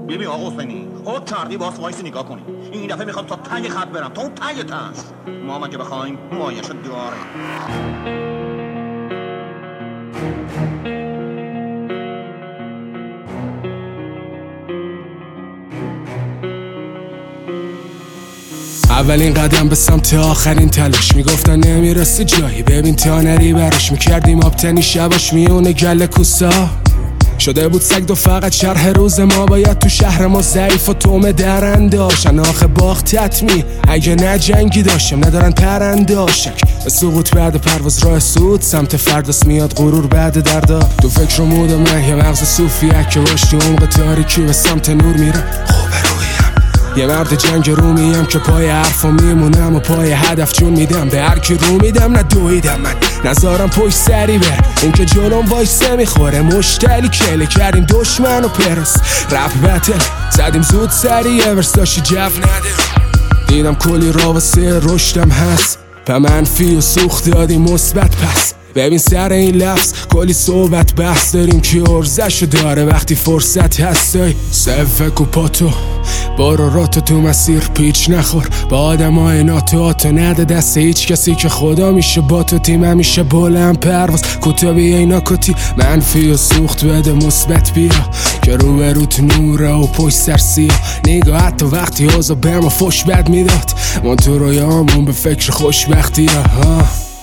ببین آقا حسینی خود کردی باز وایس نگاه کنی. این دفعه میخوام تا ته خط برم، تا اون ته تاش. ما هم که بخوایم مایش داره. اولین قدم به سمت آخرین تلاش، میگفتن نمیرسی جایی، ببین تا نری برش. میکردیم آبتنی شباش میونه گل کوسا، شده بود سگ دو فقط شرح روز ما. باید تو شهر ما ضعیف و تومه درنداش، شناخ باختت می اگه نه جنگی داشتم ندارن پرنداشک. سقوط بعد پرواز راه سود، سمت فرداست میاد غرور بعد دردا. تو فکر و مود من یه مغز صوفیه که باش تو عمق تاریکی به سمت نور میره. یه مرد جنگ رومیم که پای حرفا میمونم و پای هدف جون میدم به هر کی رو میدم. نه دویدم من نزارم پشت سری بر اون که جلوم وایسه میخوره مشتلی. کله کردیم دشمن و پرس رپ بتل زدیم زود سریع ورس داشتی جف نده. دیدم کلی راوسه رشدم هست به منفی و سوخت دادیم مثبت. پس ببین سر این لفظ کلی صحبت بحث داریم که ارزشو داره وقتی فرصت هستای. سفک و پاتو بارو راتو تو مسیر پیچ نخور با آدم های ناتواتو. نده دست هیچ کسی که خدا میشه با تو. تیم همیشه بلند پرواز کتابی اینا کتی منفی و سوخت بده مثبت بیا که رو به روت نوره و پشت سر سیاه. نگاه حتی وقتی اوزا به ما فش بد میداد من تو رویامون به فکر خوشبختی ها.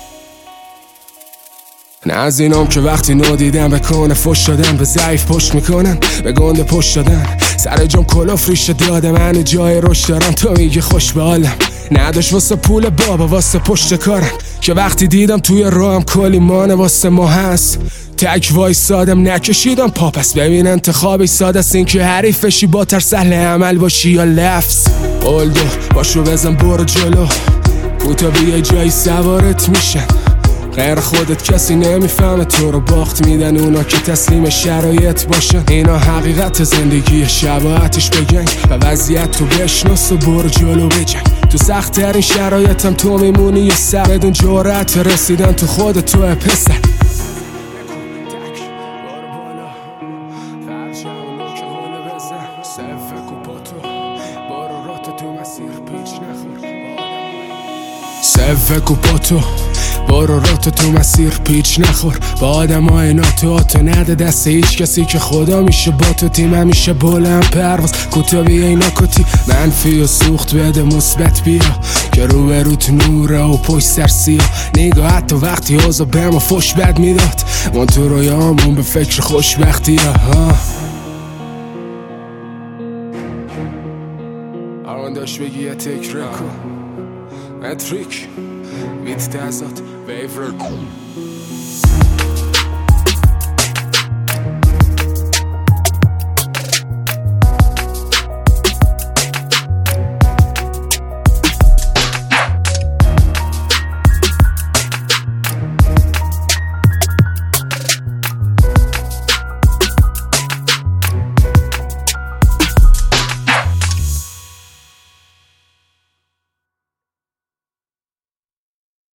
نه از اینام که وقتی نو دیدن به کنه فش دادن، به ضعیف پشت میکنن به گنده پشت دادن. سر جام کلاف ریشه داده من جای رشد دارم. تو میگی خوش به حالم نداشت واسه پول بابا واسه پشت کارم که وقتی دیدم توی راهم کلی مانه واسه ما هست تک وایسادم نکشیدم پا. پس ببین انتخابی ساده است این که حریفشی با ترس اهل عمل باشی یا لفظ. اولدو باشو بزن برو جلو کوتاه یه جایی سوارت میشن. غیر خودت کسی نمیفهمه تو رو باخت میدن اونا که تسلیم شرایط باشن. اینا حقیقت زندگی شباهتش بگنگ و وضعیت تو بشناس و برو جلو بجنگ. تو سخت ترین شرایطم تو میمونی یه سر بدون جرأت رسیدن تو خود تو پسر. سفک و پاتو بارو راتو تو مسیر پیچ نخور با آدم های ناتواتو. نده دست هیچ کسی که خدا میشه با تو. تیم همیشه بلند پرواز کتابی اینا کتی منفی و سوخت بده مثبت بیا که رو به روت نوره و پشت سر سیاه. نگاه حتی وقتی اوزا به ما فش بد میداد من تو رویامون به فکر خوشبختی ها. آن داشت بگی یه تکر کن متریک ویت تازات ویفر